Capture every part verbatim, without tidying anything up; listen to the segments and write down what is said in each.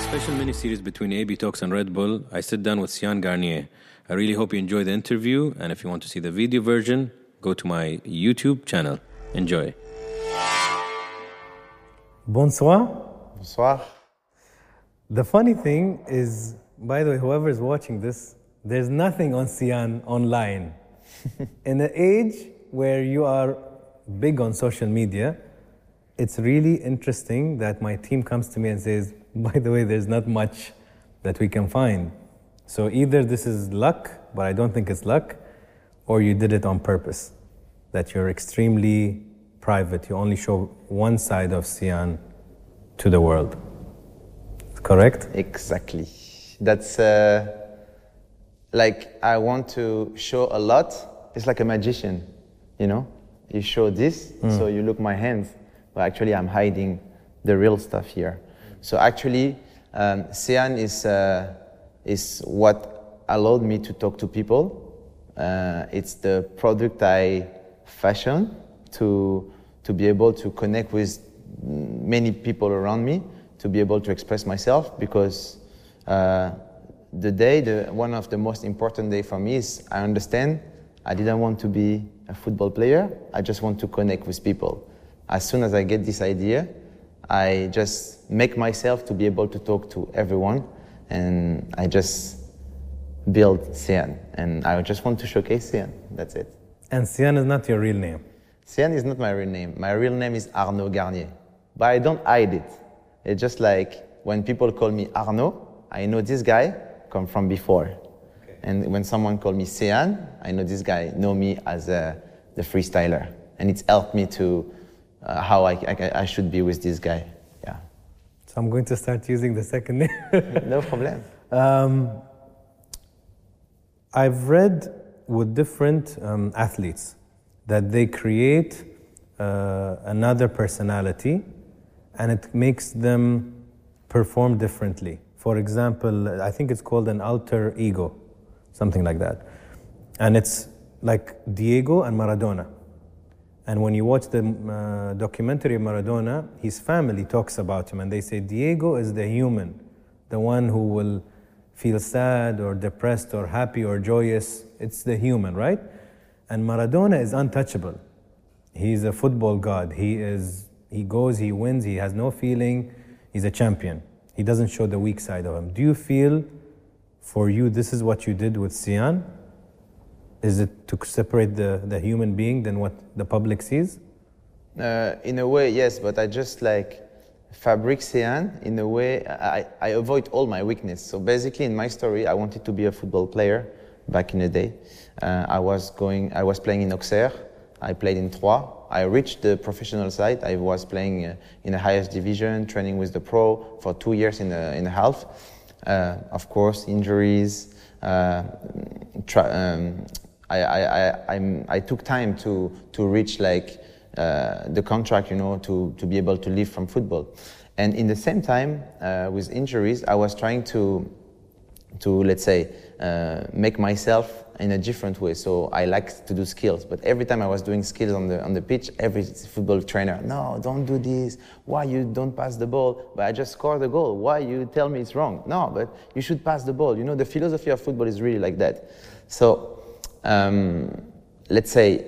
Special mini-series between A B Talks and Red Bull, I sit down with Cian Garnier. I really hope you enjoy the interview, and if you want to see the video version, go to my YouTube channel. Enjoy. Bonsoir. Bonsoir. The funny thing is, by the way, whoever is watching this, there's nothing on Cian online. In an age where you are big on social media, it's really interesting that my team comes to me and says, by the way, there's not much that we can find. So either this is luck, but I don't think it's luck, or you did it on purpose, that you're extremely private. You only show one side of Cian to the world. Correct? Exactly. That's uh, like I want to show a lot. It's like a magician, you know? You show this, mm. so you look my hands, but actually I'm hiding the real stuff here. So actually, um, Cian is uh, is what allowed me to talk to people. Uh, it's the product I fashion to to be able to connect with many people around me, to be able to express myself. Because uh, the day, the one of the most important day for me is I understand I didn't want to be a football player. I just want to connect with people. As soon as I get this idea, I just make myself to be able to talk to everyone, and I just build Cian, and I just want to showcase Cian. That's it. And Cian is not your real name? Cian is not my real name. My real name is Arnaud Garnier, but I don't hide it. It's just like when people call me Arnaud, I know this guy come from before. Okay. And when someone call me Cian, I know this guy know me as a, the freestyler, and it's helped me to Uh, how I, I, I should be with this guy, yeah. So I'm going to start using the second name. No problem. Um, I've read with different um, athletes that they create uh, another personality and it makes them perform differently. For example, I think it's called an alter ego, something like that. And it's like Diego and Maradona. And when you watch the uh, documentary of Maradona, his family talks about him and they say Diego is the human, the one who will feel sad or depressed or happy or joyous. It's the human, right? And Maradona is untouchable. He's a football god. He is. He goes, he wins, he has no feeling. He's a champion. He doesn't show the weak side of him. Do you feel, for you, this is what you did with Cian? Is it to separate the, the human being than what the public sees? Uh, in a way, yes, but I just like fabric Cian in a way. I, I avoid all my weakness. So basically, in my story, I wanted to be a football player back in the day. Uh, I was going. I was playing in Auxerre. I played in Troyes. I reached the professional side. I was playing uh, in the highest division, training with the pro for two years and a, and a half. Uh, of course, injuries. Uh, tra- um, I, I, I, I took time to, to reach like uh, the contract, you know, to, to be able to live from football. And in the same time, uh, with injuries, I was trying to, to let's say, uh, make myself in a different way. So I like to do skills, but every time I was doing skills on the on the pitch, every football trainer, no, don't do this. Why you don't pass the ball? But I just scored the goal. Why you tell me it's wrong? No, but you should pass the ball. You know, the philosophy of football is really like that. So. Um, let's say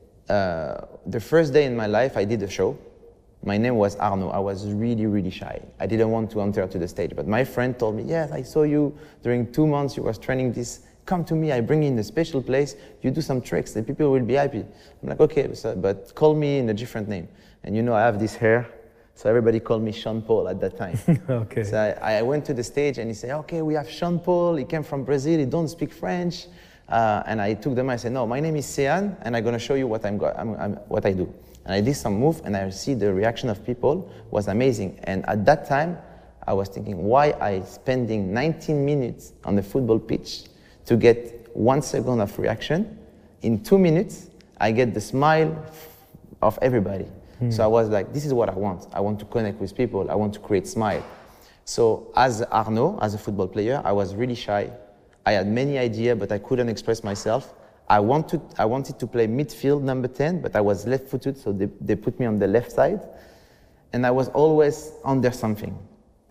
uh, the first day in my life I did a show. My name was Arnaud. I was really, really shy. I didn't want to enter to the stage, but my friend told me, yes, I saw you during two months, you was training this. Come to me, I bring you in a special place, you do some tricks, the people will be happy. I'm like, okay, but call me in a different name. And you know, I have this hair, so everybody called me Sean Paul at that time. Okay. So I, I went to the stage and he said, okay, we have Sean Paul, he came from Brazil, he don't speak French. Uh, and I took them, I said, no, my name is Cian, and I'm going to show you what, I'm, go- I'm, I'm, what I do. And I did some move, and I see the reaction of people was amazing. And at that time, I was thinking, why I spending nineteen minutes on the football pitch to get one second of reaction? In two minutes, I get the smile of everybody. Mm. So I was like, this is what I want. I want to connect with people. I want to create smile. So as Arnaud, as a football player, I was really shy. I had many ideas, but I couldn't express myself. I wanted, I wanted to play midfield number ten, but I was left-footed, so they, they put me on the left side. And I was always under something.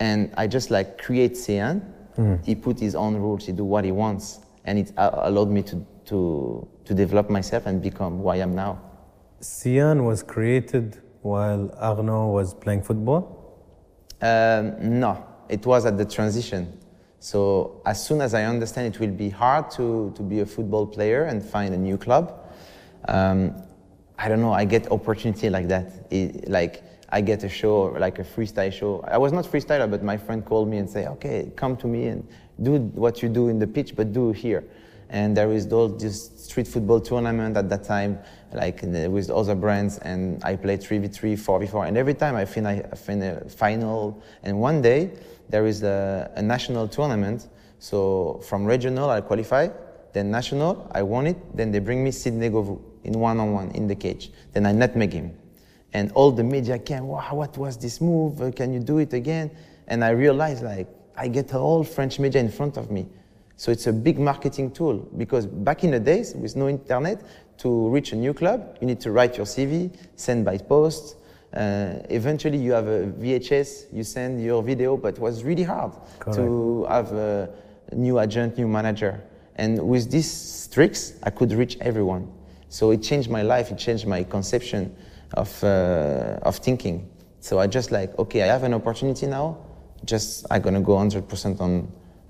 and I just like create Sian. Mm. He put his own rules, he do what he wants, and it uh, allowed me to, to, to develop myself and become who I am now. Sian was created while Arnaud was playing football? Um, no, it was at the transition. So as soon as I understand it will be hard to, to be a football player and find a new club, um, I don't know, I get opportunity like that. It, like I get a show, like a freestyle show. I was not freestyler, but my friend called me and said, okay, come to me and do what you do in the pitch, but do here. And there is all this street football tournament at that time, like with other brands, and I played three v three, four v four, and every time I fin- I fin- a final. And one day, there is a, a national tournament, so from regional I qualify, then national, I won it, then they bring me Sidney Govou in one-on-one in the cage. Then I nutmeg him. And all the media came, wow, what was this move? Uh, can you do it again? And I realized, like, I get a whole French media in front of me. So it's a big marketing tool, because back in the days, with no internet, to reach a new club, you need to write your C V, send by post. Uh, eventually, you have a V H S, you send your video, but it was really hard Correct. To have a new agent, new manager. And with these tricks, I could reach everyone. So it changed my life, it changed my conception of, uh, of thinking. So I just like, okay, I have an opportunity now, just I'm gonna go one hundred percent on,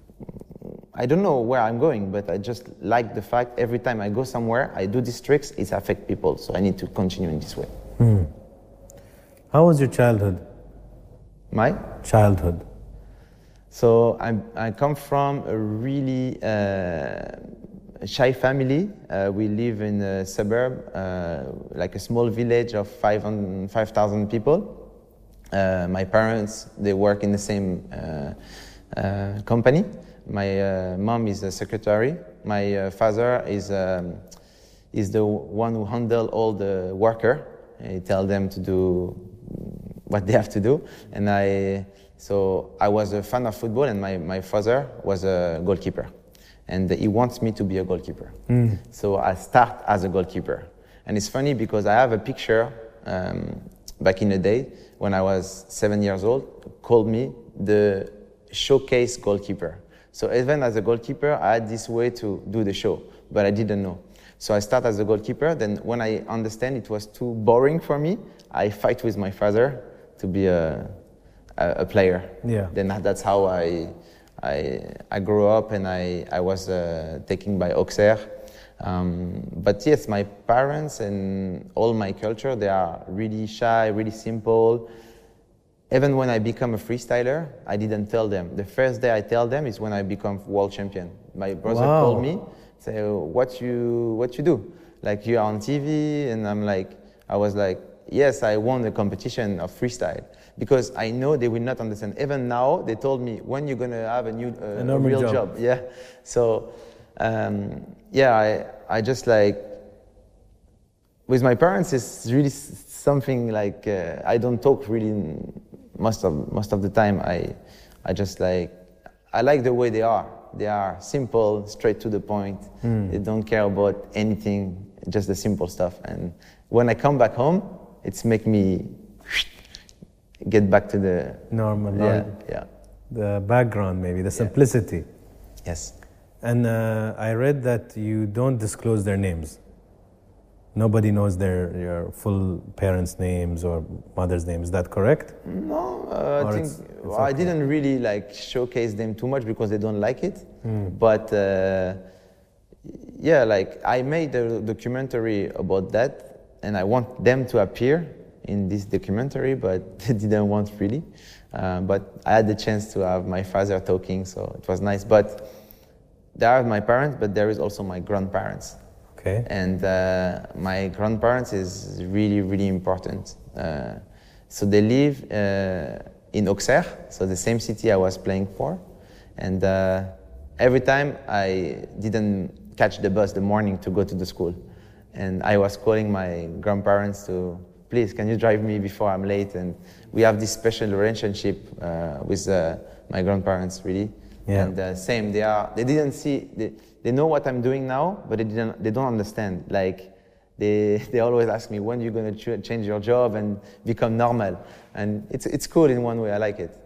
I don't know where I'm going, but I just like the fact every time I go somewhere, I do these tricks, it affects people, so I need to continue in this way. Hmm. How was your childhood? My? Childhood. So I, I come from a really uh, shy family. Uh, we live in a suburb, uh, like a small village of five thousand people. Uh, my parents, they work in the same uh, uh, company. My uh, mom is a secretary. My uh, father is, um, is the one who handles all the worker. He tells them to do what they have to do. And I, so I was a fan of football, and my, my father was a goalkeeper. And he wants me to be a goalkeeper. Mm. So I start as a goalkeeper. And it's funny because I have a picture um, back in the day when I was seven years old, called me the showcase goalkeeper. So even as a goalkeeper, I had this way to do the show, but I didn't know. So I start as a goalkeeper, then when I understand it was too boring for me, I fight with my father to be a, a, a player. Yeah. Then that's how I, I, I grew up, and I, I was uh, taken by Auxerre. Um, but yes, my parents and all my culture, they are really shy, really simple. Even when I become a freestyler, I didn't tell them. The first day I tell them is when I become world champion. My brother wow. called me, say, what you, what you do? Like, you are on T V? And I'm like, I was like, yes, I won the competition of freestyle. Because I know they will not understand. Even now, they told me, when you're gonna have a new, uh, a real job. job. Yeah. So, um, yeah, I, I just like, with my parents, it's really something like, uh, I don't talk really most of, most of the time. I, I just like, I like the way they are. They are simple, straight to the point. Mm. They don't care about anything, just the simple stuff. And when I come back home, it's make me get back to the normal, yeah, yeah. the background, maybe the simplicity. Yeah. Yes. And uh, I read that you don't disclose their names. Nobody knows their your full parents' names or mother's names. Is that correct? No, uh, I think it's, it's well, okay. I didn't really like showcase them too much because they don't like it. Mm. But uh, yeah, like I made a documentary about that, and I want them to appear in this documentary, but they didn't want really. Uh, but I had the chance to have my father talking, so it was nice. But there are my parents, but there is also my grandparents. Okay. And uh, my grandparents is really, really important. Uh, so they live uh, in Auxerre, so the same city I was playing for. And uh, every time I didn't catch the bus the morning to go to the school. And I was calling my grandparents to, please, can you drive me before I'm late? And we have this special relationship uh, with uh, my grandparents, really. Yeah. And uh, same, they are. They didn't see. They, they know what I'm doing now, but they didn't. They don't understand. Like, they they always ask me, when are you gonna ch- change your job and become normal? And it's it's cool in one way. I like it.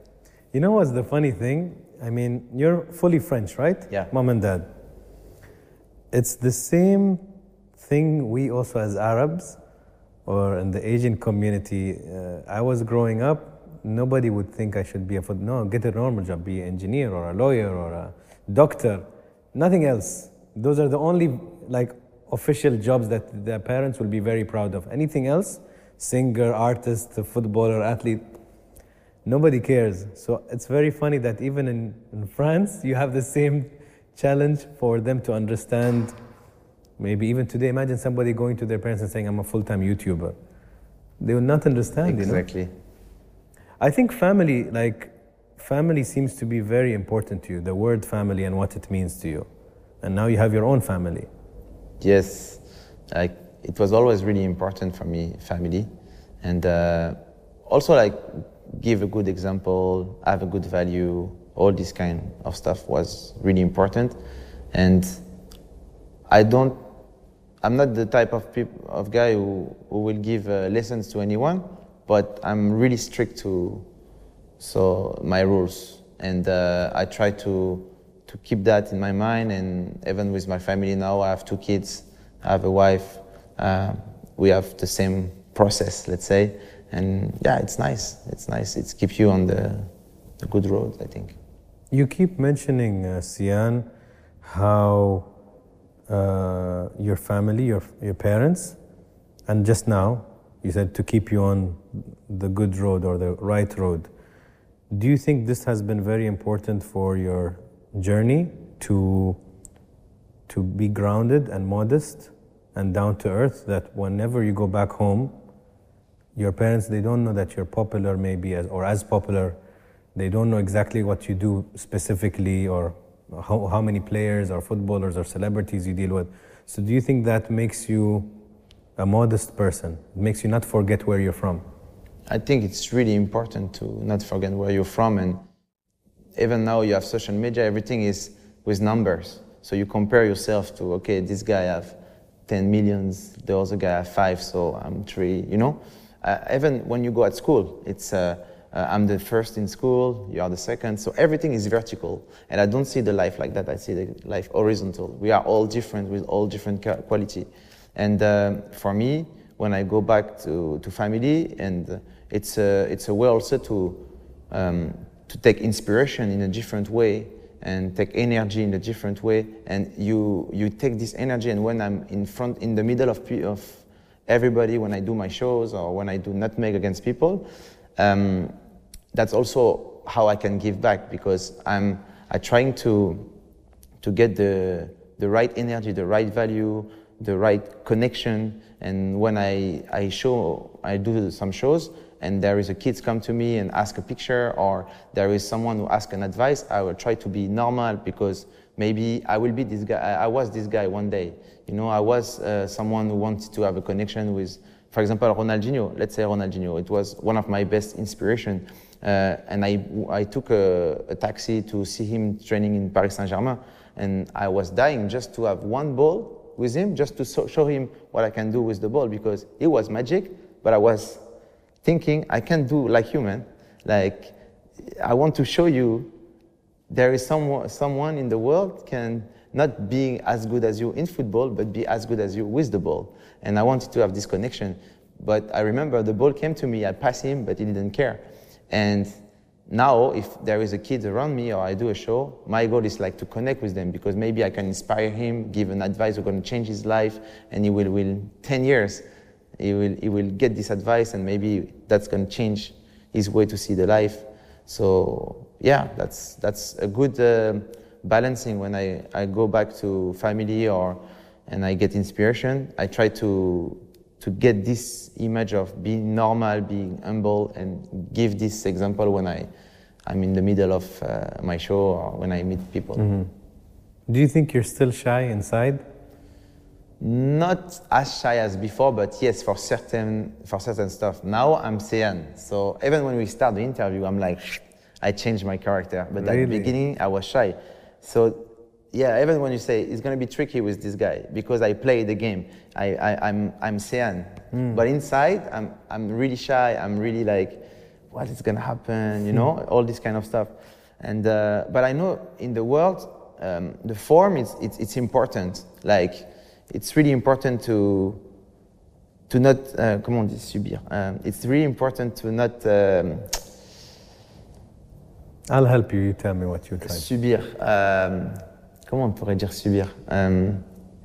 You know what's the funny thing? I mean, you're fully French, right? Yeah. Mom and dad. It's the same thing we also as Arabs or in the Asian community. Uh, I was growing up, nobody would think I should be a foot. No, get a normal job, be an engineer or a lawyer or a doctor. Nothing else. Those are the only like official jobs that the parents will be very proud of. Anything else, singer, artist, footballer, athlete, nobody cares. So it's very funny that even in, in France, you have the same challenge for them to understand. Maybe even today, imagine somebody going to their parents and saying, I'm a full-time YouTuber. They will not understand, Exactly. you know? I think family, like, family seems to be very important to you, the word family and what it means to you. And now you have your own family. Yes, like, it was always really important for me, family. And uh, also, like, give a good example, have a good value, all this kind of stuff was really important. And I don't, I'm not the type of peop- of guy who, who will give uh, lessons to anyone, but I'm really strict to so my rules. And uh, I try to, to keep that in my mind. And even with my family now, I have two kids, I have a wife, uh, we have the same process, let's say. And yeah, it's nice. It's nice. It keeps you on the, the good road, I think. You keep mentioning, uh, Sian, how uh, your family, your your parents, and just now you said to keep you on the good road or the right road. Do you think this has been very important for your journey to to be grounded and modest and down to earth? That whenever you go back home, your parents, they don't know that you're popular maybe as, or as popular. They don't know exactly what you do specifically or how, how many players or footballers or celebrities you deal with. So do you think that makes you a modest person? It makes you not forget where you're from? I think it's really important to not forget where you're from. And even now you have social media, everything is with numbers. So you compare yourself to, okay, this guy have ten millions, the other guy have five, so I'm three, you know? Uh, even when you go at school, it's uh, uh, I'm the first in school, you are the second, so everything is vertical. And I don't see the life like that, I see the life horizontal. We are all different with all different quality. And uh, for me, when I go back to, to family, and uh, it's, a, it's a way also to, um, to take inspiration in a different way and take energy in a different way. And you, you take this energy, and when I'm in front, in the middle of, of everybody, when I do my shows or when I do nutmeg against people, um, that's also how I can give back, because I'm I'm trying to to get the the right energy, the right value, the right connection. And when I I show I do some shows, and there is a kids come to me and ask a picture, or there is someone who asks an advice, I will try to be normal, because maybe I will be this guy. I, I was this guy one day. You know, I was uh, someone who wanted to have a connection with, for example, Ronaldinho. Let's say Ronaldinho. It was one of my best inspiration. Uh, and I, I took a, a taxi to see him training in Paris Saint-Germain. And I was dying just to have one ball with him, just to so, show him what I can do with the ball, because it was magic. But I was thinking, I can't do like you, man. Like, I want to show you there is someone, someone in the world can not be as good as you in football, but be as good as you with the ball. And I wanted to have this connection. But I remember the ball came to me, I passed him, but he didn't care. And now, if there is a kid around me or I do a show, my goal is like to connect with them, because maybe I can inspire him, give an advice who's going to change his life, and he will, will ten years, he will, he will get this advice, and maybe that's going to change his way to see the life. So yeah, that's that's a good uh, balancing. When I, I go back to family or and I get inspiration, I try to to get this image of being normal, being humble, and give this example when I I'm in the middle of uh, my show or when I meet people. Mm-hmm. Do you think you're still shy inside? Not as shy as before, but yes, for certain for certain stuff. Now I'm Sian, so even when we start the interview, I'm like, I changed my character. But really? At the beginning, I was shy. So yeah, even when you say it's gonna be tricky with this guy, because I play the game, I, I I'm I'm Sian, mm. but inside I'm I'm really shy. I'm really like what is gonna happen, you know, all this kind of stuff. And uh, but I know in the world, um, the form is it's, it's important. Like it's really important to to not uh, comment on dit subir. Um, it's really important to not. Um, I'll help you. You tell me what you tried. Subir. Um, comment on pourrait dire subir? Um,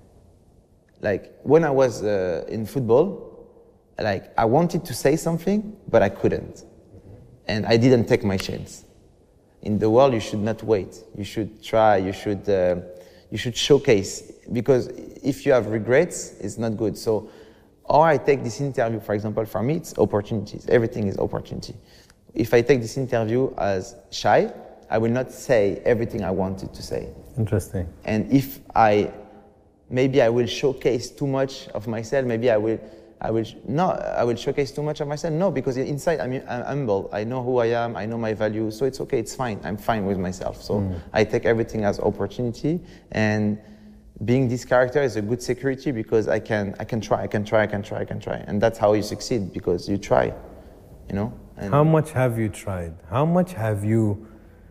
like when I was uh, in football, like I wanted to say something, but I couldn't, and I didn't take my chance. In the world, you should not wait. You should try. You should uh, you should showcase, because if you have regrets, it's not good. So, or I take this interview, for example, for me, it's opportunities. Everything is opportunity. If I take this interview as shy, I will not say everything I wanted to say. Interesting. And if I, maybe I will showcase too much of myself, maybe I will, I will, no, I will showcase too much of myself. No, because inside I'm, I'm humble. I know who I am. I know my values. So it's okay. It's fine. I'm fine with myself. So mm. I take everything as opportunity, and being this character is a good security, because I can, I can try, I can try, I can try, I can try. And that's how you succeed, because you try, you know? And how much have you tried? How much have you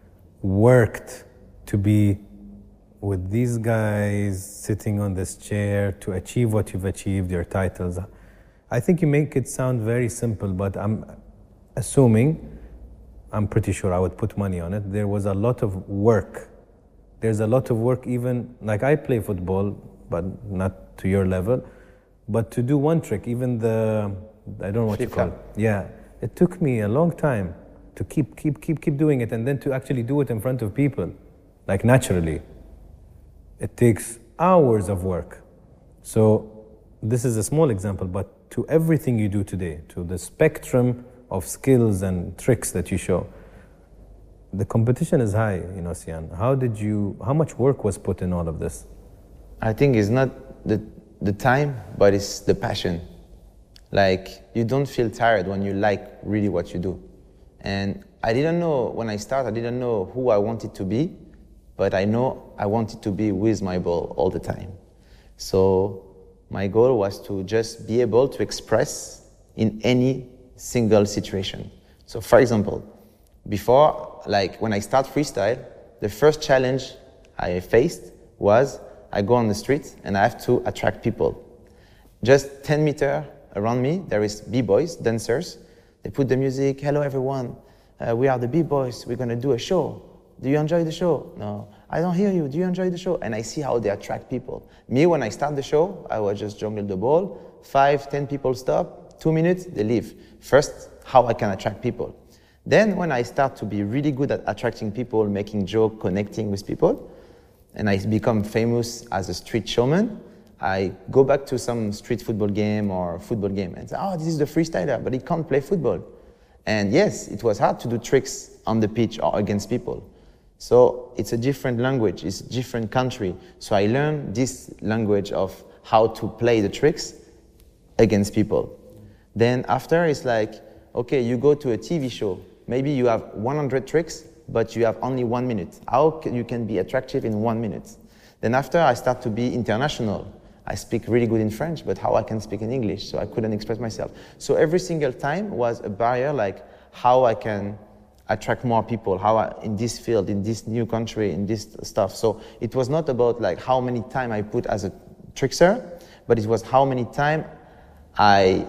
worked to be with these guys sitting on this chair to achieve what you've achieved, your titles? I think you make it sound very simple, but I'm assuming, I'm pretty sure I would put money on it, there was a lot of work. There's a lot of work, even, like I play football, but not to your level, but to do one trick, even the, I don't know what you call it. Yeah, it took me a long time to keep, keep, keep, keep doing it, and then to actually do it in front of people, like naturally. It takes hours of work. So this is a small example, but to everything you do today, to the spectrum of skills and tricks that you show, the competition is high, you know, Sian. How did you, how much work was put in all of this? I think it's not the, the time, but it's the passion. Like, you don't feel tired when you like really what you do. And I didn't know, when I started, I didn't know who I wanted to be, but I know I wanted to be with my ball all the time. So my goal was to just be able to express in any single situation. So for example, before, like when I start freestyle, the first challenge I faced was I go on the street and I have to attract people. Just ten meters around me, there is b-boys, dancers. They put the music, hello everyone, uh, we are the b-boys, we're gonna do a show. Do you enjoy the show? No, I don't hear you, do you enjoy the show? And I see how they attract people. Me, when I start the show, I was just jungle the ball, five, ten people stop, two minutes, they leave. First, how I can attract people. Then when I start to be really good at attracting people, making jokes, connecting with people, and I become famous as a street showman, I go back to some street football game or football game and say, oh, this is the freestyler, but he can't play football. And yes, it was hard to do tricks on the pitch or against people. So it's a different language, it's a different country. So I learned this language of how to play the tricks against people. Then after, it's like, okay, you go to a T V show. Maybe you have one hundred tricks, but you have only one minute. How can you can be attractive in one minute? Then after, I start to be international. I speak really good in French, but how I can speak in English? So I couldn't express myself. So every single time was a barrier, like how I can attract more people, how I, in this field, in this new country, in this stuff. So it was not about like how many time I put as a trickster, but it was how many time I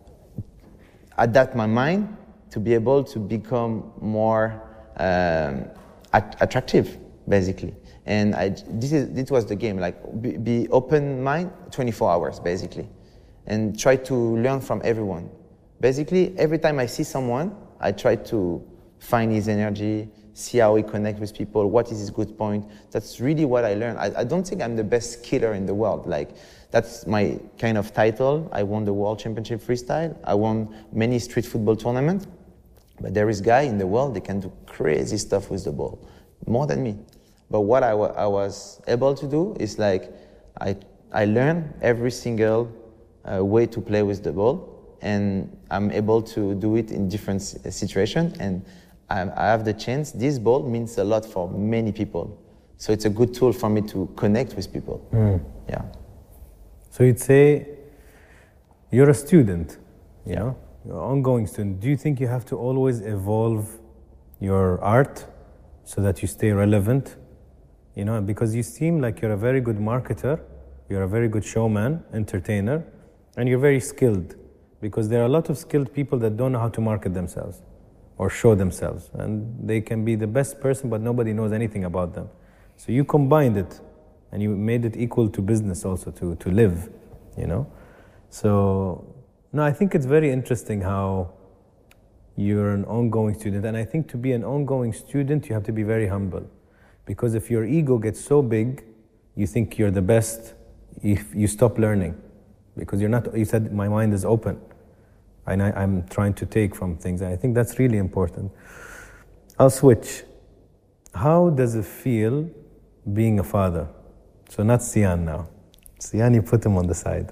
adapt my mind to be able to become more um, at- attractive, basically. And I, this, is, this was the game, like be, be open mind twenty-four hours, basically. And try to learn from everyone. Basically, every time I see someone, I try to find his energy, see how he connects with people, what is his good point. That's really what I learned. I, I don't think I'm the best skiller in the world. Like, that's my kind of title. I won the World Championship Freestyle. I won many street football tournaments. But there is guy in the world that can do crazy stuff with the ball, more than me. But what I, w- I was able to do is like, I, I learned every single uh, way to play with the ball, and I'm able to do it in different situations, and I, I have the chance. This ball means a lot for many people. So it's a good tool for me to connect with people. Mm. Yeah. So you'd say you're a student, you know? you're an ongoing student. Do you think you have to always evolve your art so that you stay relevant? You know, because you seem like you're a very good marketer, you're a very good showman, entertainer, and you're very skilled. Because there are a lot of skilled people that don't know how to market themselves or show themselves. And they can be the best person, but nobody knows anything about them. So you combined it, and you made it equal to business also, to, to live, you know? So, no, I think it's very interesting how you're an ongoing student. And I think to be an ongoing student, you have to be very humble. Because if your ego gets so big, you think you're the best, if you stop learning. Because you're not, you said, my mind is open. And I, I'm trying to take from things. And I think that's really important. I'll switch. How does it feel being a father? So not Sian now. Sian, you put him on the side.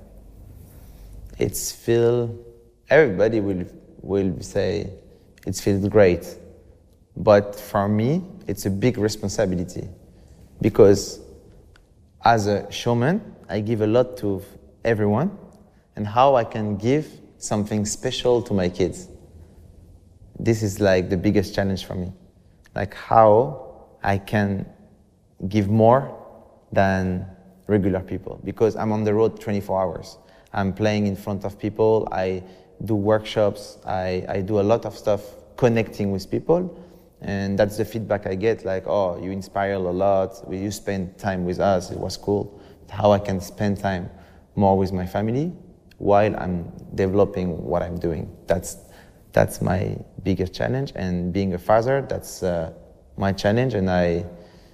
It's feel, everybody will, will say it feels great. But for me, it's a big responsibility. Because as a showman, I give a lot to everyone, and how I can give something special to my kids. This is like the biggest challenge for me. Like how I can give more than regular people, because I'm on the road twenty-four hours. I'm playing in front of people, I do workshops, I, I do a lot of stuff connecting with people, and that's the feedback I get, like, oh, you inspire a lot, you spend time with us, it was cool. How I can spend time more with my family while I'm developing what I'm doing. That's that's my biggest challenge, and being a father, that's uh, my challenge, and I,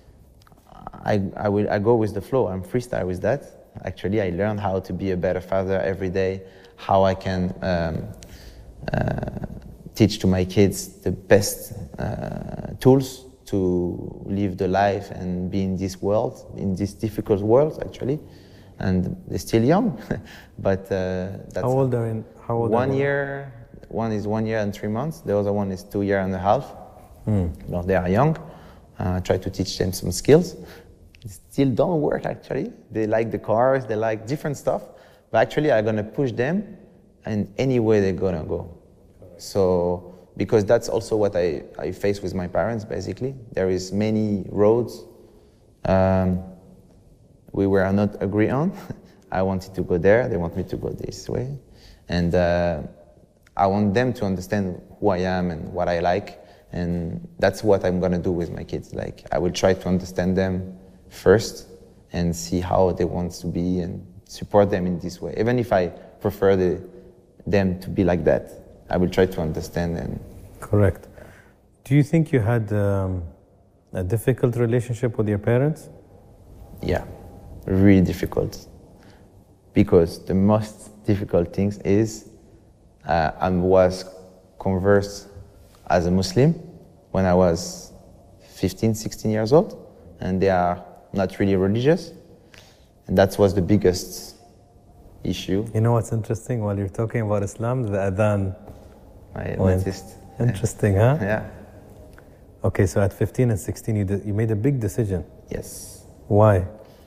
I, I, will, I go with the flow. I'm freestyle with that. Actually, I learn how to be a better father every day, how I can um, uh, teach to my kids the best uh, tools to live the life and be in this world, in this difficult world, actually. And they're still young, but uh, that's... How old are in? How old one are year, one is one year and three months. The other one is two year and a half. Mm. Well, they are young. I uh, try to teach them some skills. They still don't work, actually. They like the cars, they like different stuff. But actually, I'm gonna push them in any way they're gonna go. So, because that's also what I, I face with my parents, basically. There is many roads um, we were not agree on. I wanted to go there, they want me to go this way. And uh, I want them to understand who I am and what I like. And that's what I'm gonna do with my kids. Like, I will try to understand them first and see how they want to be and support them in this way. Even if I prefer the, them to be like that, I will try to understand and... Correct. Do you think you had um, a difficult relationship with your parents? Yeah, really difficult. Because the most difficult thing is uh, I was converted as a Muslim when I was fifteen, sixteen years old, and they are not really religious, and that was the biggest issue. You know what's interesting? While you're talking about Islam, the adhan. I went. noticed. Interesting, huh? Yeah. Okay, so at fifteen and sixteen, you, did, you made a big decision. Yes. Why?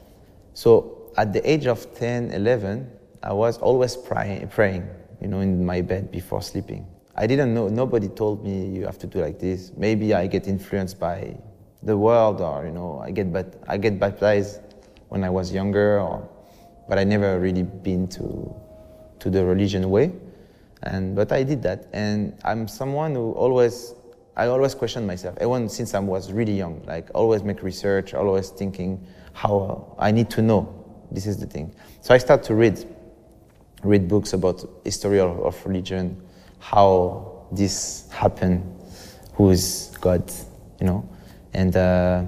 So at the age of ten, eleven, I was always pray, praying, you know, in my bed before sleeping. I didn't know, nobody told me you have to do like this. Maybe I get influenced by the world, or, you know, I get, but I get baptized when I was younger, or, but I never really been to, to the religion way. And, but I did that. And I'm someone who always, I always question myself, even since I was really young, like always make research, always thinking how I need to know. This is the thing. So I start to read, read books about history of, of religion, how this happened, who is God, you know. And uh,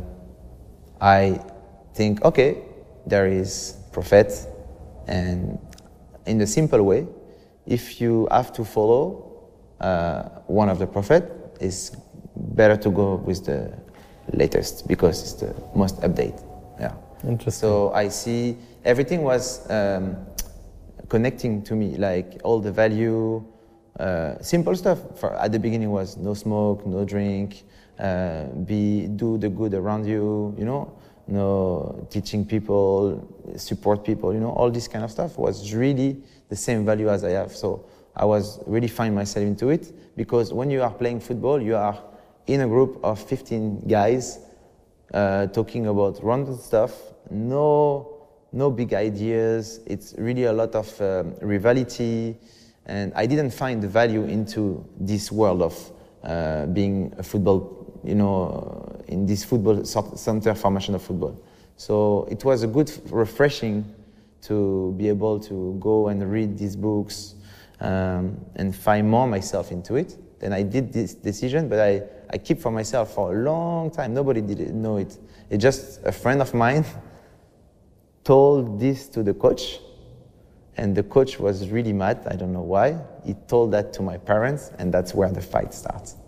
I think, okay, there is prophet, and in a simple way, if you have to follow uh, one of the prophet, it's better to go with the latest because it's the most update. Yeah. Interesting. So I see everything was um, connecting to me, like all the value, uh, simple stuff. For, at the beginning was no smoke, no drink, uh, be do the good around you, you know, no teaching people, support people, you know, all this kind of stuff was really the same value as I have. So I was really finding myself into it, because when you are playing football, you are in a group of fifteen guys uh, talking about random stuff, no, no big ideas. It's really a lot of um, rivalry, and I didn't find the value into this world of uh, being a football, you know, in this football center formation of football. So it was a good, refreshing to be able to go and read these books um, and find more myself into it. Then I did this decision, but I, I keep for myself for a long time. Nobody did know it. It's just a friend of mine told this to the coach, and the coach was really mad. I don't know why. He told that to my parents, and that's where the fight starts.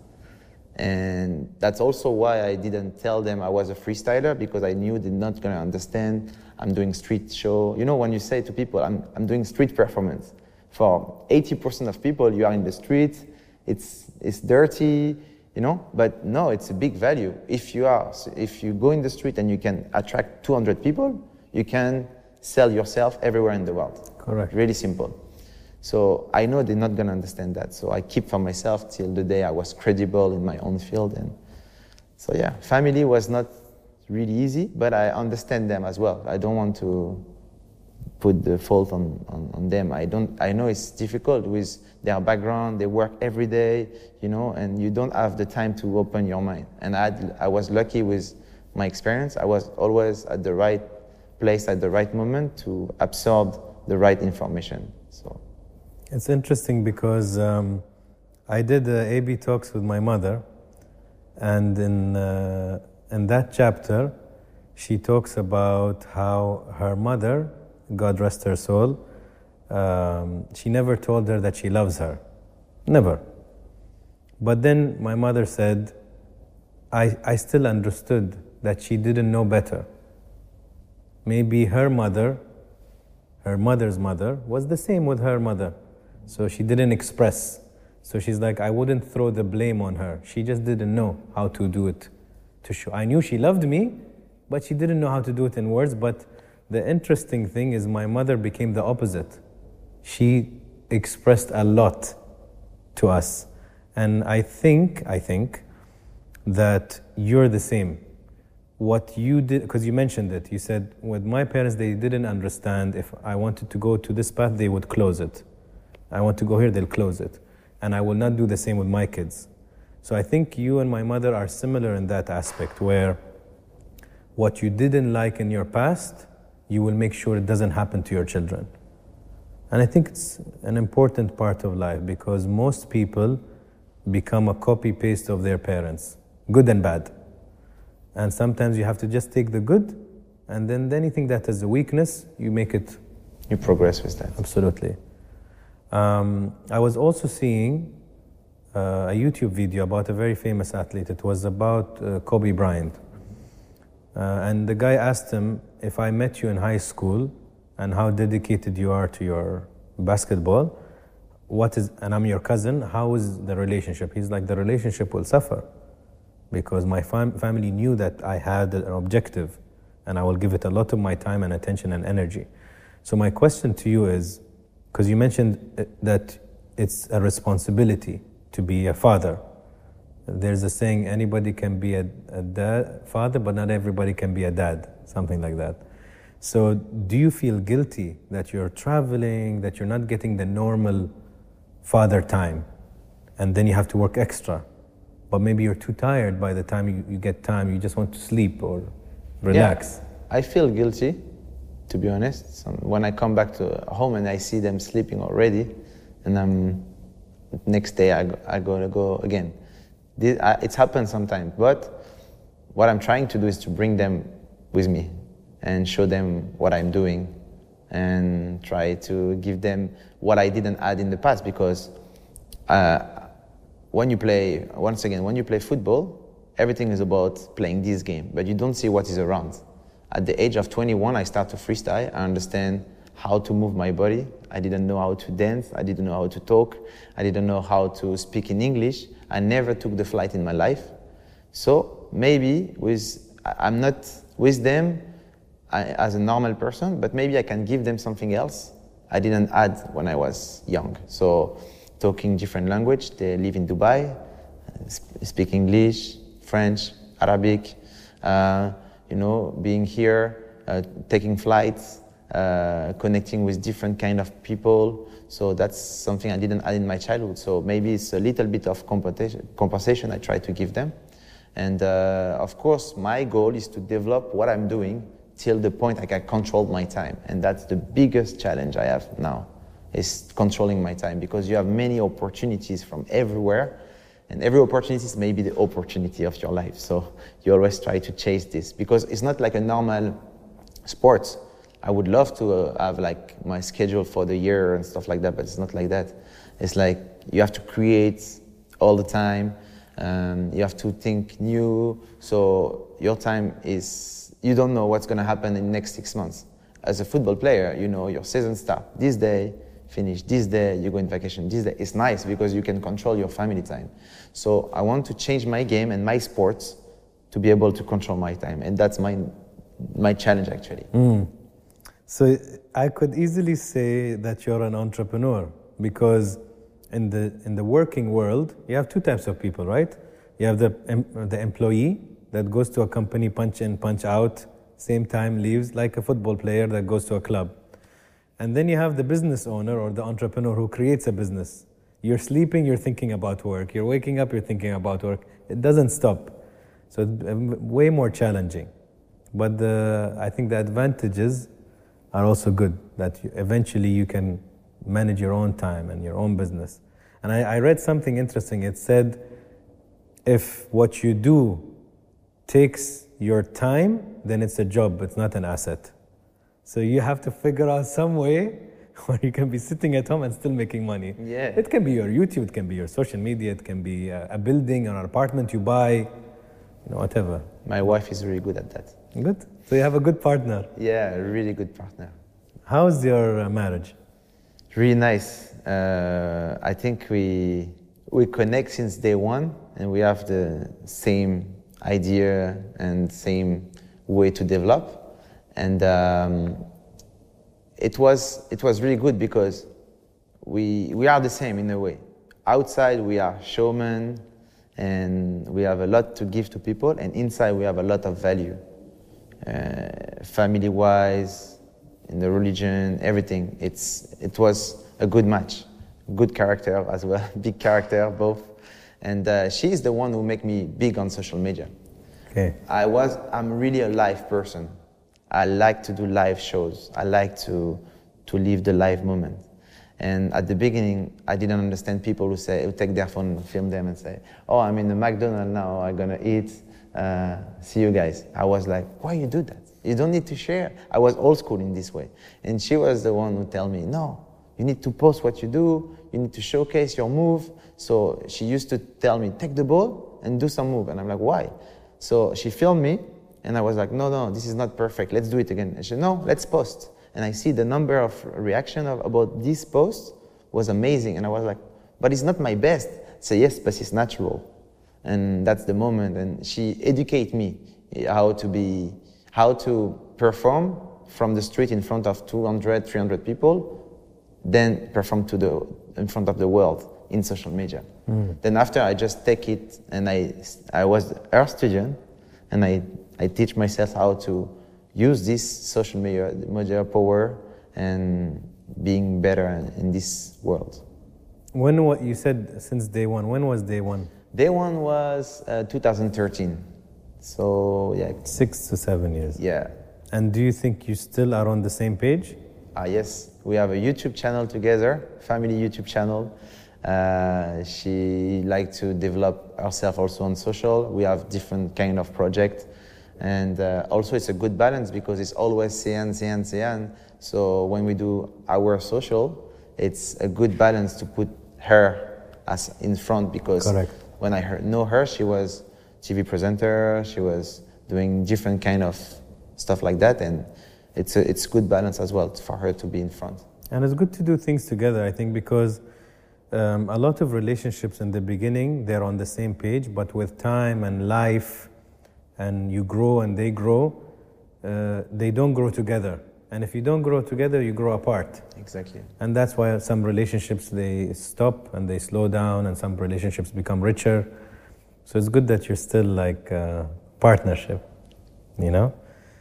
And that's also why I didn't tell them I was a freestyler, because I knew they're not going to understand. I'm doing street show. You know, when you say to people, I'm, I'm doing street performance, for eighty percent of people, you are in the street, it's, it's dirty, you know, but no, it's a big value. If you are, if you go in the street and you can attract two hundred people, you can sell yourself everywhere in the world. Correct. Really simple. So I know they're not going to understand that. So I keep for myself till the day I was credible in my own field. And so yeah, family was not really easy, but I understand them as well. I don't want to put the fault on, on, on them. I don't. I know it's difficult with their background. They work every day, you know, and you don't have the time to open your mind. And I, had, I was lucky with my experience. I was always at the right place at the right moment to absorb the right information. So. It's interesting because um, I did uh, A B talks with my mother, and in uh, in that chapter, she talks about how her mother, God rest her soul, um, she never told her that she loves her, never. But then my mother said, I I still understood that she didn't know better. Maybe her mother, her mother's mother, was the same with her mother. So she didn't express. So she's like, I wouldn't throw the blame on her. She just didn't know how to do it. To show. I knew she loved me, but she didn't know how to do it in words. But the interesting thing is my mother became the opposite. She expressed a lot to us. And I think, I think that you're the same. What you did, because you mentioned it, you said, with my parents, they didn't understand. If I wanted to go to this path, they would close it. I want to go here, they'll close it. And I will not do the same with my kids. So I think you and my mother are similar in that aspect, where what you didn't like in your past, you will make sure it doesn't happen to your children. And I think it's an important part of life, because most people become a copy-paste of their parents, good and bad. And sometimes you have to just take the good, and then anything that is a weakness, you make it... You progress with that. Absolutely. Um, I was also seeing uh, a YouTube video about a very famous athlete. It was about uh, Kobe Bryant. Uh, and the guy asked him, if I met you in high school and how dedicated you are to your basketball, what is, and I'm your cousin, how is the relationship? He's like, the relationship will suffer, because my fam- family knew that I had an objective and I will give it a lot of my time and attention and energy. So my question to you is, because you mentioned that it's a responsibility to be a father. There's a saying, anybody can be a, a dad, father, but not everybody can be a dad, something like that. So do you feel guilty that you're traveling, that you're not getting the normal father time, and then you have to work extra, but maybe you're too tired by the time you, you get time, you just want to sleep or relax? Yeah, I feel guilty, to be honest. So when I come back to home and I see them sleeping already, and um, next day I, I go to go again. This, uh, it's happened sometimes, but what I'm trying to do is to bring them with me and show them what I'm doing and try to give them what I didn't add in the past, because uh, when you play, once again, when you play football, everything is about playing this game, but you don't see what is around. At the age of twenty-one, I start to freestyle. I understand how to move my body. I didn't know how to dance. I didn't know how to talk. I didn't know how to speak in English. I never took the flight in my life. So maybe with, I'm not with them as a normal person, but maybe I can give them something else I didn't add when I was young. So talking different language. They live in Dubai, sp- speak English, French, Arabic, uh, you know, being here, uh, taking flights, uh, connecting with different kind of people. So that's something I didn't add in my childhood. So maybe it's a little bit of compensation, compensation I try to give them. And uh, of course, my goal is to develop what I'm doing till the point I can control my time. And that's the biggest challenge I have now, is controlling my time, because you have many opportunities from everywhere, and every opportunity is maybe the opportunity of your life. So you always try to chase this, because it's not like a normal sport. I would love to uh, have like my schedule for the year and stuff like that, but it's not like that. It's like you have to create all the time. Um, you have to think new. So your time is, you don't know what's going to happen in the next six months. As a football player, you know your season start this day, finish this day, you go in vacation this day. It's nice because you can control your family time. So I want to change my game and my sports to be able to control my time. And that's my, my challenge actually. Mm. So I could easily say that you're an entrepreneur, because in the in the working world, you have two types of people, right? You have the the employee that goes to a company, punch in, punch out, same time leaves, like a football player that goes to a club. And then you have the business owner or the entrepreneur who creates a business. You're sleeping, you're thinking about work. You're waking up, you're thinking about work. It doesn't stop. So it's way more challenging. But the, I think the advantages are also good, that you, eventually you can manage your own time and your own business. And I, I read something interesting. It said, if what you do takes your time, then it's a job, it's not an asset. So you have to figure out some way where you can be sitting at home and still making money. Yeah. It can be your YouTube, it can be your social media, it can be a, a building or an apartment you buy, you know, whatever. My wife is really good at that. Good. So you have a good partner. Yeah, a really good partner. How's your uh, marriage? Really nice. Uh, I think we we connect since day one, and we have the same idea and same way to develop. And um, it was it was really good because we we are the same in a way. Outside we are showmen, and we have a lot to give to people, and inside we have a lot of value. Uh, family-wise, in the religion, everything. It's it was a good match, good character as well, big character both, and uh, she's the one who make me big on social media. Okay. I was I'm really a live person. I like to do live shows. I like to to live the live moment. And at the beginning, I didn't understand people who say who take their phone and film them and say, "Oh, I'm in the McDonald's now. I'm gonna eat. Uh, see you guys." I was like, "Why you do that? You don't need to share." I was old school in this way, and she was the one who tell me, "No, you need to post what you do. You need to showcase your move." So she used to tell me, "Take the ball and do some move," and I'm like, "Why?" So she filmed me, and I was like, "No, no, this is not perfect. Let's do it again." And she said, "No, let's post." And I see the number of reaction of, about this post was amazing, and I was like, "But it's not my best." I say, "Yes, but it's natural." And that's the moment. And she educated me how to be, how to perform from the street in front of two hundred, three hundred people, then perform to the in front of the world in social media. Mm. Then after I just take it, and I I was her student, and I I teach myself how to use this social media, media power, and being better in this world. When what you said since day one? When was day one? Day one was uh, two thousand thirteen. So yeah, six to seven years. Yeah. And do you think you still are on the same page? Ah yes, we have a YouTube channel together, family YouTube channel. Uh, she liked to develop herself also on social. We have different kind of project. And uh, also it's a good balance because it's always Sian, Sian, Sian. So when we do our social, it's a good balance to put her as in front, because Correct. when I heard, know her, she was T V presenter, she was doing different kind of stuff like that, and it's a, it's good balance as well for her to be in front. And it's good to do things together, I think, because um, a lot of relationships in the beginning, they're on the same page, but with time and life, and you grow and they grow, uh, they don't grow together. And if you don't grow together, you grow apart. Exactly. And that's why some relationships, they stop and they slow down, and some relationships become richer. So it's good that you're still like uh, partnership, you know?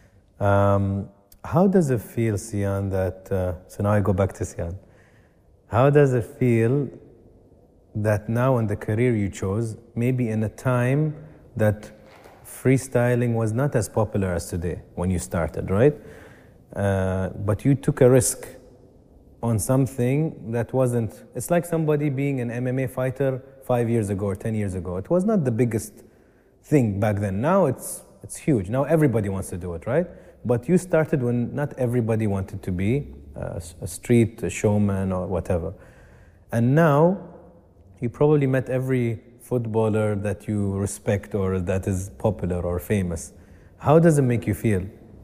Um, how does it feel, Sian, that, uh, so now I go back to Sian. How does it feel that now in the career you chose, maybe in a time that freestyling was not as popular as today when you started, right? Uh, but you took a risk on something that wasn't, it's like somebody being an M M A fighter five years ago or ten years ago. It was not the biggest thing back then. Now it's it's huge. Now everybody wants to do it, right? But you started when not everybody wanted to be a, a street a showman or whatever. And now you probably met every footballer that you respect or that is popular or famous. How does it make you feel?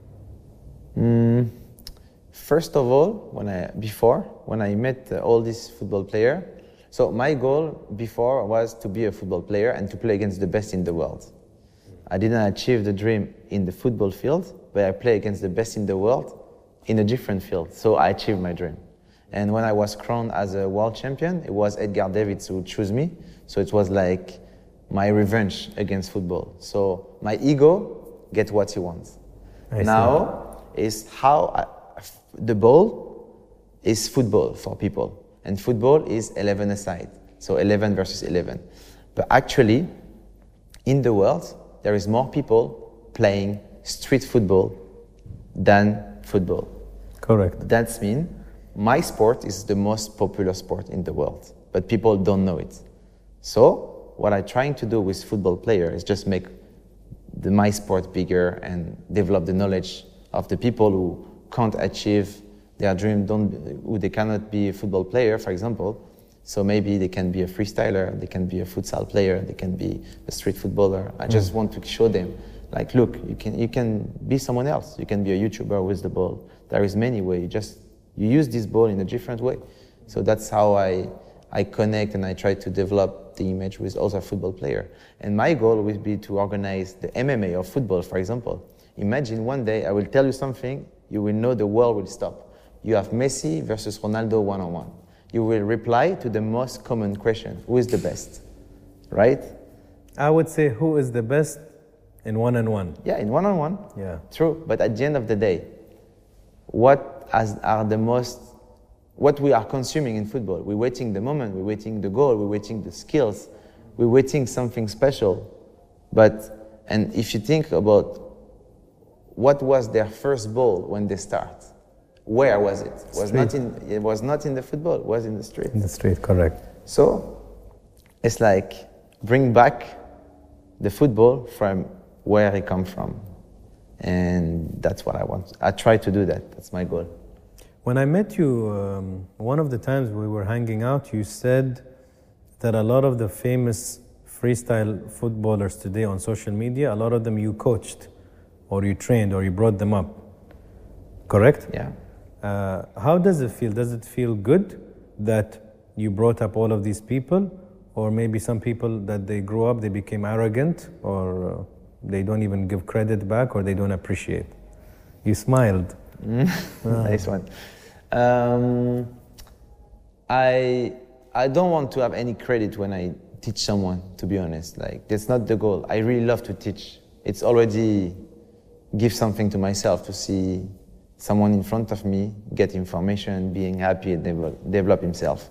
Mm, first of all, when I before when I met uh, all these football players, so my goal before was to be a football player and to play against the best in the world. I didn't achieve the dream in the football field, but I play against the best in the world in a different field. So I achieved my dream. And when I was crowned as a world champion, it was Edgar Davids who chose me. So it was like my revenge against football. So my ego gets what he wants. I now is how I, the ball is football for people. And football is eleven aside. So eleven versus eleven. But actually, in the world, there is more people playing street football than football. Correct. That means my sport is the most popular sport in the world, but people don't know it. So what I'm trying to do with football players is just make the my sport bigger and develop the knowledge of the people who can't achieve their dream, don't, who they cannot be a football player, for example. So maybe they can be a freestyler, they can be a futsal player, they can be a street footballer. I just mm. want to show them, like, look, you can you can be someone else. You can be a YouTuber with the ball. There is many ways. You just you use this ball in a different way. So that's how I I connect and I try to develop the image with other football players. And my goal would be to organize the M M A of football, for example. Imagine one day I will tell you something, you will know the world will stop. You have Messi versus Ronaldo one-on-one. You will reply to the most common question, who is the best, right? I would say who is the best in one-on-one. Yeah, in one-on-one. Yeah. True, but at the end of the day, what as are the most, what we are consuming in football? We're waiting the moment, we're waiting the goal, we're waiting the skills, we're waiting something special. But, and if you think about what was their first ball when they start, where was it? It was not in, it was not in the football, it was in the street. In the street, correct. So it's like bring back the football from where it come from. And that's what I want. I try to do that. That's my goal. When I met you, um, one of the times we were hanging out, you said that a lot of the famous freestyle footballers today on social media, a lot of them you coached or you trained or you brought them up. Correct? Yeah. Uh, how does it feel? Does it feel good that you brought up all of these people? Or maybe some people that they grew up, they became arrogant, or uh, they don't even give credit back, or they don't appreciate? You smiled. Mm. Ah. Nice one. Um, I I don't want to have any credit when I teach someone, to be honest. Like, that's not the goal. I really love to teach. It's already give something to myself to see someone in front of me get information, being happy and develop, develop himself.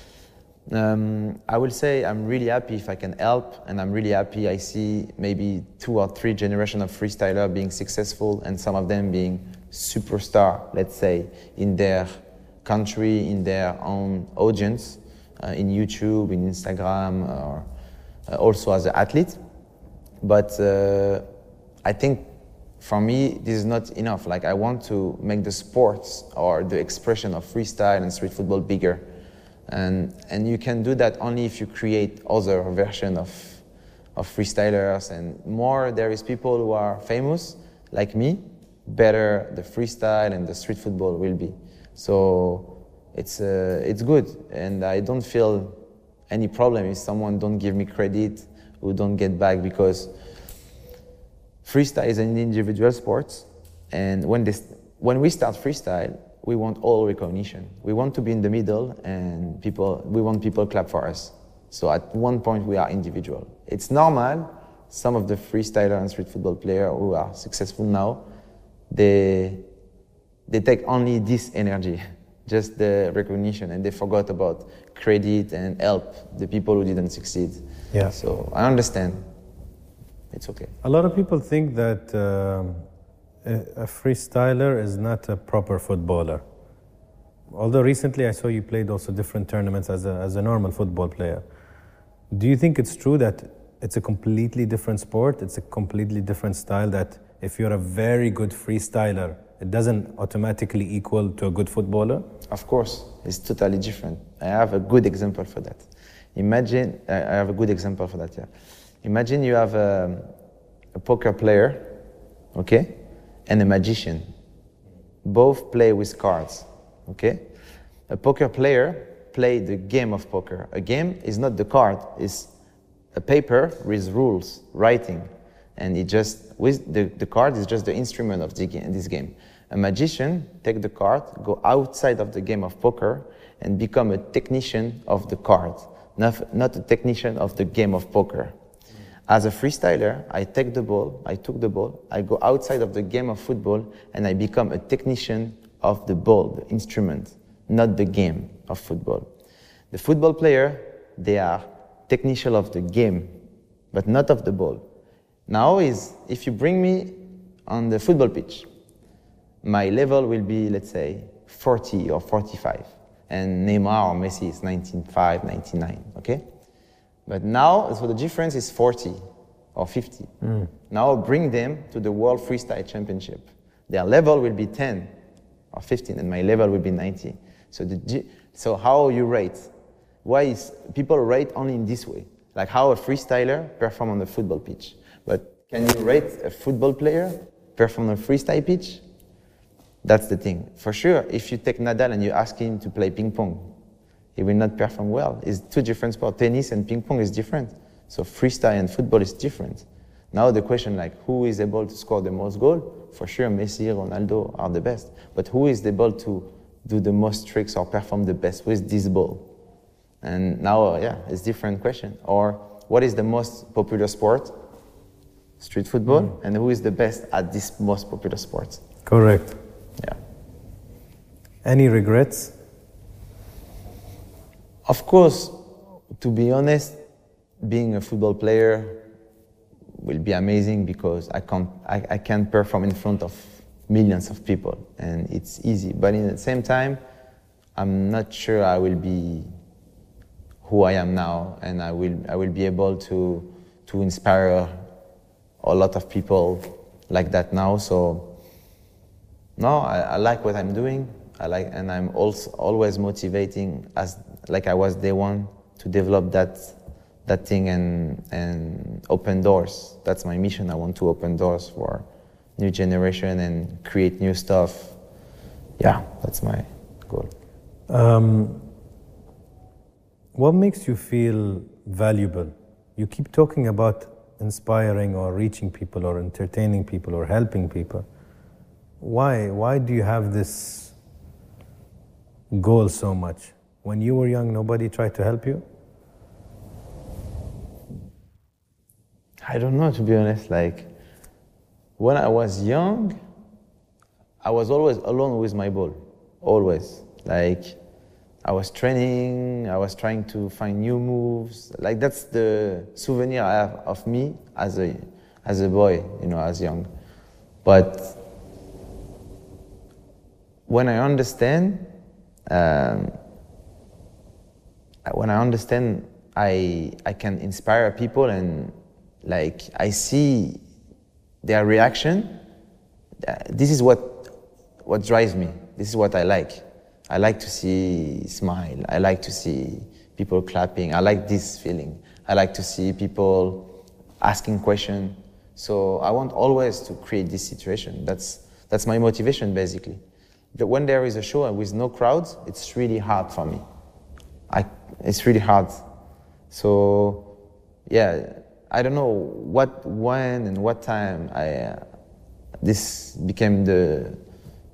Um, I will say I'm really happy if I can help, and I'm really happy I see maybe two or three generations of freestyler being successful and some of them being superstar, let's say, in their country, in their own audience, uh, in YouTube, in Instagram, or uh, also as an athlete. But uh, I think for me, this is not enough. Like, I want to make the sports or the expression of freestyle and street football bigger. And and you can do that only if you create other version of of freestylers, and more there is people who are famous like me, better the freestyle and the street football will be. So it's uh, it's good, and I don't feel any problem if someone don't give me credit, who don't get back, because freestyle is an individual sport, and when they when we start freestyle, we want all recognition. We want to be in the middle, and people, we want people clap for us. So at one point, we are individual. It's normal. Some of the freestyler and street football players who are successful now, they they take only this energy, just the recognition, and they forgot about credit and help the people who didn't succeed. Yeah. So I understand. It's okay. A lot of people think that um, a, a freestyler is not a proper footballer. Although recently I saw you played also different tournaments as a, as a normal football player. Do you think it's true that it's a completely different sport, it's a completely different style, that if you're a very good freestyler, it doesn't automatically equal to a good footballer? Of course, it's totally different. I have a good example for that. Imagine, I have a good example for that, yeah. Imagine you have a, a poker player, okay, and a magician. Both play with cards, okay? A poker player plays the game of poker. A game is not the card, it's a paper with rules, writing, and it just, with the, the card is just the instrument of the, this game. A magician take the card, go outside of the game of poker, and become a technician of the card, not, not a technician of the game of poker. As a freestyler, I take the ball, I took the ball, I go outside of the game of football, and I become a technician of the ball, the instrument, not the game of football. The football player, they are technician of the game, but not of the ball. Now is, if you bring me on the football pitch, my level will be, let's say, forty or forty-five, and Neymar or Messi is ninety-five, ninety-nine, okay? But now, so the difference is forty or fifty. Mm. Now bring them to the World Freestyle Championship. Their level will be ten or fifteen, and my level will be ninety. So, the, so how you rate? Why is people rate only in this way? Like how a freestyler perform on the football pitch. But can you rate a football player perform on a freestyle pitch? That's the thing. For sure, if you take Nadal and you ask him to play ping pong, he will not perform well. It's two different sports. Tennis and ping pong is different. So freestyle and football is different. Now the question, like, who is able to score the most goal? For sure, Messi, Ronaldo are the best. But who is able to do the most tricks or perform the best with this ball? And now, yeah, it's a different question. Or what is the most popular sport? Street football. Mm. And who is the best at this most popular sport? Correct. Yeah. Any regrets? Of course, to be honest, being a football player will be amazing because I can't, I, I can perform in front of millions of people and it's easy. But in the same time, I'm not sure I will be who I am now, and I will, I will be able to, to inspire a lot of people like that now. So, no, I, I like what I'm doing. I like, and I'm also always motivating, as like I was day one, to develop that that thing and and open doors. That's my mission. I want to open doors for new generation and create new stuff. Yeah, that's my goal. Um, what makes you feel valuable? You keep talking about inspiring or reaching people or entertaining people or helping people. Why? Why do you have this goal so much? When you were young, nobody tried to help you? I don't know, to be honest. Like, when I was young, I was always alone with my ball. Always. Like, I was training, I was trying to find new moves. Like, that's the souvenir I have of me as a, as a boy, you know, as young. But when I understand, um, when I understand, I I can inspire people, and like I see their reaction. This is what what drives me. This is what I like. I like to see smile. I like to see people clapping. I like this feeling. I like to see people asking questions. So I want always to create this situation. That's that's my motivation, basically. That when there is a show with no crowds, it's really hard for me. I, it's really hard. So, yeah, I don't know what, when, and what time I uh, this became the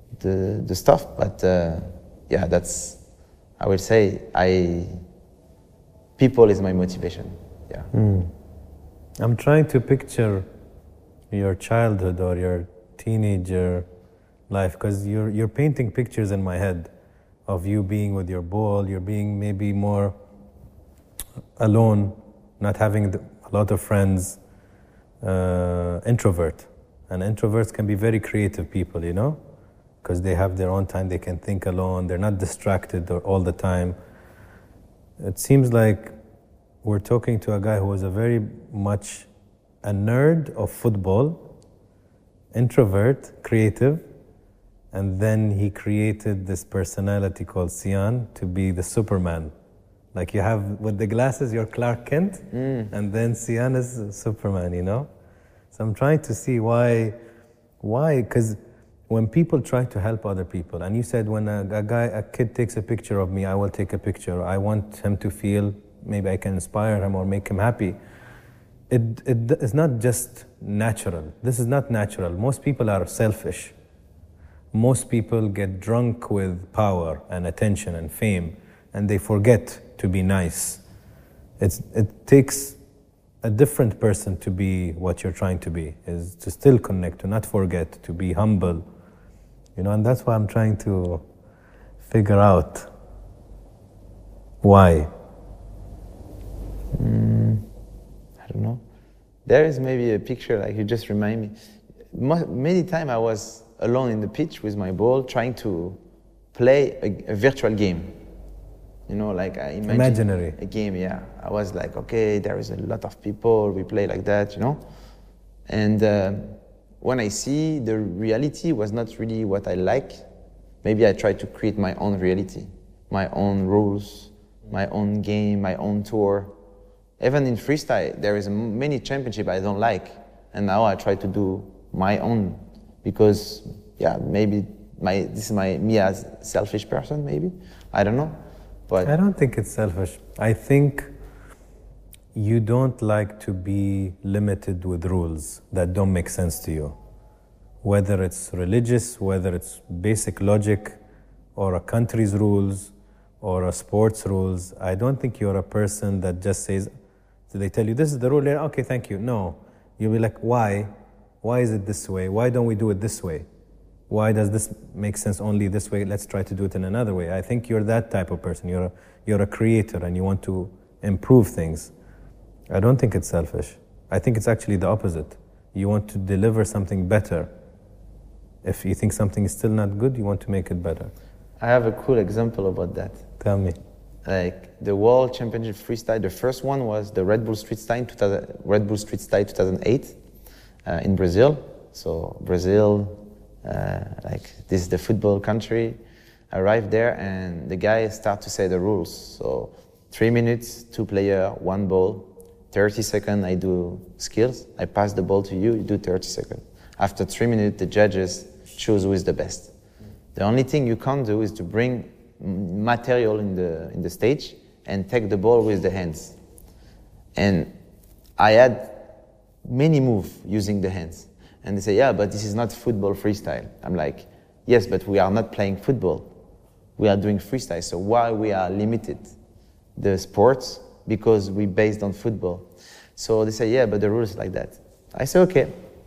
the the stuff. But uh, yeah, that's, I would say, I people is my motivation. Yeah. Mm. I'm trying to picture your childhood or your teenager life, because you're you're painting pictures in my head of you being with your ball. You're being maybe more alone, not having the, a lot of friends, uh, introvert. And introverts can be very creative people, you know, because they have their own time. They can think alone. They're not distracted all the time. It seems like we're talking to a guy who was a very much a nerd of football, introvert, creative, and then he created this personality called Sian to be the Superman. Like you have, with the glasses, you're Clark Kent, mm. and then Sian is Superman, you know? So I'm trying to see why, why, because when people try to help other people, and you said when a, a guy, a kid takes a picture of me, I will take a picture. I want him to feel, maybe I can inspire him or make him happy. It, it is not just natural. This is not natural. Most people are selfish. Most people get drunk with power and attention and fame, and they forget to be nice. It's, it takes a different person to be what you're trying to be, is to still connect, to not forget, to be humble. You know, and that's why I'm trying to figure out why. Mm, I don't know. There is maybe a picture, like you just remind me. Mo- many times I was alone in the pitch with my ball, trying to play a, a virtual game. You know, like I imagine imaginary a game. Yeah, I was like, okay, there is a lot of people. We play like that, you know. And uh, when I see the reality was not really what I like, maybe I try to create my own reality, my own rules, my own game, my own tour. Even in freestyle, there is many championship I don't like, and now I try to do my own because, yeah, maybe my this is my me as selfish person. Maybe I don't know. But I don't think it's selfish. I think you don't like to be limited with rules that don't make sense to you. Whether it's religious, whether it's basic logic, or a country's rules, or a sport's rules. I don't think you're a person that just says, so they tell you, this is the rule, okay, thank you. No, you'll be like, why? Why is it this way? Why don't we do it this way? Why does this make sense only this way? Let's try to do it in another way. I think you're that type of person. You're a, you're a creator and you want to improve things. I don't think it's selfish. I think it's actually the opposite. You want to deliver something better. If you think something is still not good, you want to make it better. I have a cool example about that. Tell me. Like the World Championship Freestyle, the first one was the Red Bull Street Style, two thousand, Red Bull Street Style two thousand eight uh, in Brazil. So Brazil, Uh, like this is the football country. I arrived there and the guy start to say the rules. So three minutes, two player, one ball, thirty seconds I do skills. I pass the ball to you, you do thirty seconds. After three minutes, the judges choose who is the best. The only thing you can't do is to bring material in the in the stage and take the ball with the hands. And I had many moves using the hands. And they say, yeah, but this is not football freestyle. I'm like, yes, but we are not playing football. We are doing freestyle. So why we are limited the sports? Because we based on football. So they say, yeah, but the rules like that. I say, okay.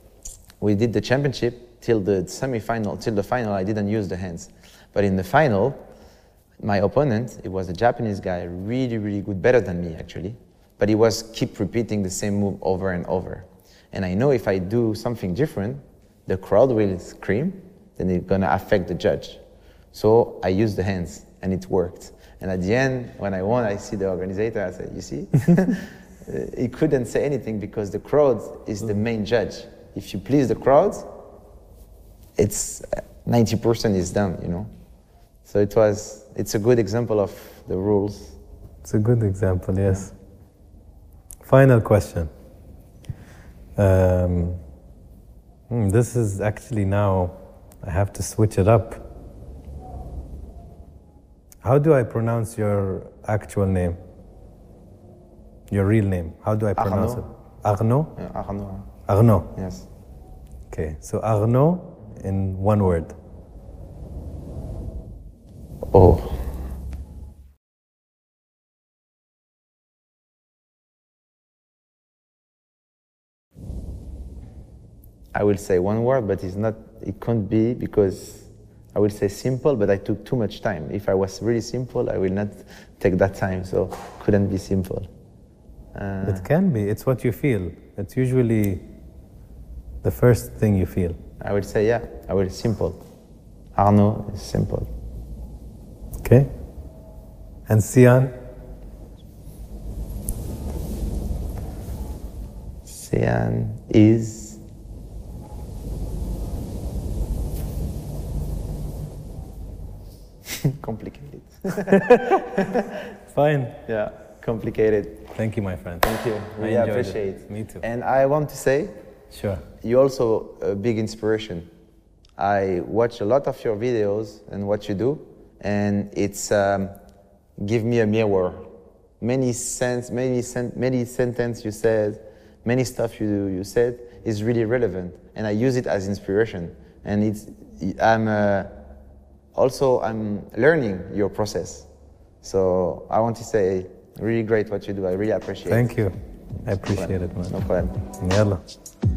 We did the championship till the semi-final, till the final, I didn't use the hands. But in the final, my opponent, it was a Japanese guy, really, really good, better than me actually. But he was keep repeating the same move over and over. And I know if I do something different, the crowd will scream, then it's gonna affect the judge. So I used the hands, and it worked. And at the end, when I won, I see the organizer, I said, you see? He couldn't say anything because the crowd is the main judge. If you please the crowd, it's ninety percent is done, you know? So it was, it's a good example of the rules. It's a good example, yes. Yeah. Final question. Um, this is actually now, I have to switch it up. How do I pronounce your actual name? Your real name? How do I pronounce Arnaud. it? Arnaud? Yeah, Arnaud. Arnaud. Yes. Okay, so Arnaud in one word. Oh. I will say one word, but it's not, it can't be, because I will say simple, but I took too much time. If I was really simple, I will not take that time, so couldn't be simple. Uh, It can be. It's what you feel. It's usually the first thing you feel. I will say, yeah, I will simple. Arnaud is simple. Okay? And Sian? Sian is... complicated. Fine. Yeah, complicated. Thank you, my friend. Thank you. I Really enjoyed appreciate it. Me too. And I want to say, Sure. you're also a big inspiration. I watch a lot of your videos and what you do, and it's um, give me a mirror. Many sense, many sen- many sentence you said, many stuff you you said is really relevant, and I use it as inspiration. And it's I'm uh, also I'm learning your process. So I want to say, really great what you do. I really appreciate it. Thank you. I appreciate it, man. No problem. Yalla.